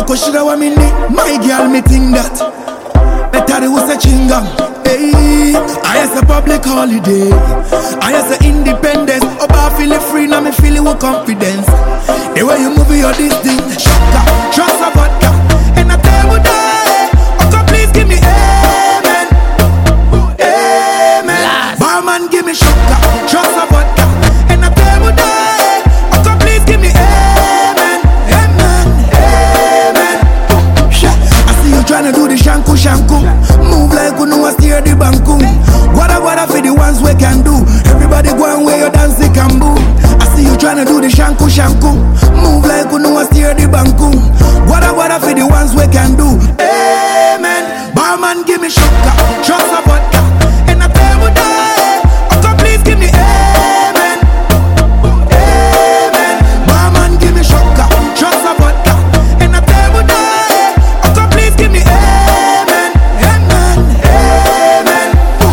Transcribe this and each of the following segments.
cause she don't want me need. My girl, me think that better it was a chingam. Hey, I has a public holiday. I has a independence. Oba feeling free, now me feeling with confidence. The way you move your this thing, shaka, trust a vodka, and I tell you that. Okay, please give me amen, amen. Barman, give me shaka, trust a vodka, and I tell you that. Okay, please give me amen, amen, amen. I see you tryna do the shanku shanku. Move like you know I steer the banku. What for the ones we can do. Everybody go and wear your dance can boo. I see you tryna do the shanku shanku. Move like you know I steer the banku. What for the ones we can do. Amen. Barman give me shaka, trust a vodka, and I tell you that. Okay, please give me amen, amen. Barman give me shaka, trust a vodka, and I tell you that. Okay, please give me amen, amen, amen.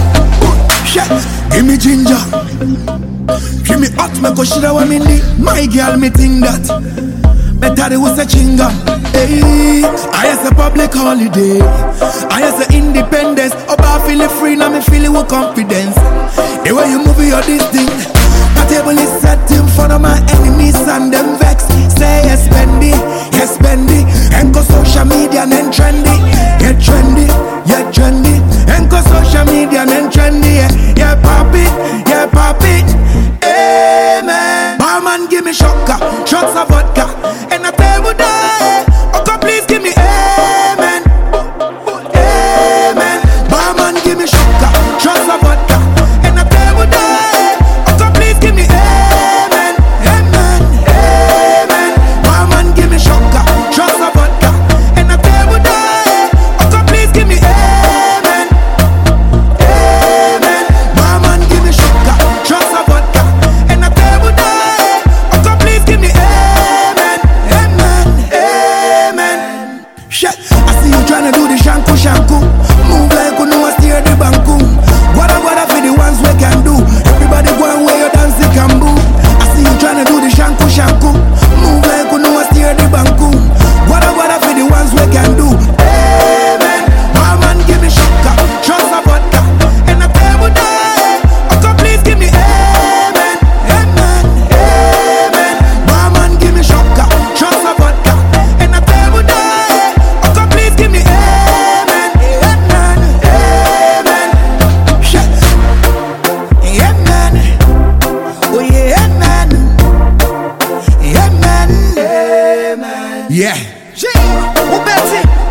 Give me ginger, give me hot, me cause she don't want me need. My girl, me think that better it was a chingam. Hey, I has a public holiday. I has a independence. Oba feeling free, now me feeling with confidence. The way you move your this thing. My table is set in front of my enemies and them vex. Say yes, spendy, yes, spendy. And go social media and then trendy. Yeah, trendy, yeah, trendy. And go social media and then trendy. Yeah, pop it, yeah, pop it. Amen. Barman give me shaka, shots of vodka, and I tell you that. Okay, please give me amen, amen. Barman give me shaka, shots of vodka, and I tell you that. Okay, please give me amen, amen, amen. Barman give me shaka, shots of vodka, and I tell you that. Okay, please give me amen, amen. Barman give me shaka, shots of vodka, and I tell you that. Okay, please give me amen, amen, amen. Shit, I see you tryna do the shanku shanku. Move like you know I steer the banku. What for the ones we can do. Everybody go and wear your dance can boo. I see you tryna do the shanku shanku. Move like you know I steer the banku. What for the ones we can do. Amen. Barman give me shaka, trust a vodka, and I tell you that. Okay, please give me amen, amen, amen. Barman give me shaka, trust a vodka, and I tell you that. Okay, please give me amen, amen, amen. Shit. Amen. Oh yeah, amen. Amen. Amen. Yeah. Who bet it?